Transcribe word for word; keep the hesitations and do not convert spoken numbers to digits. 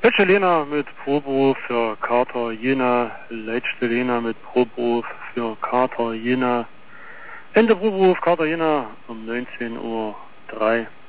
Petschelena mit Proberuf für Kater Jena, Leitstellena mit Proberuf für Kater Jena, Ende Proberuf Kater Jena um neunzehn Uhr drei.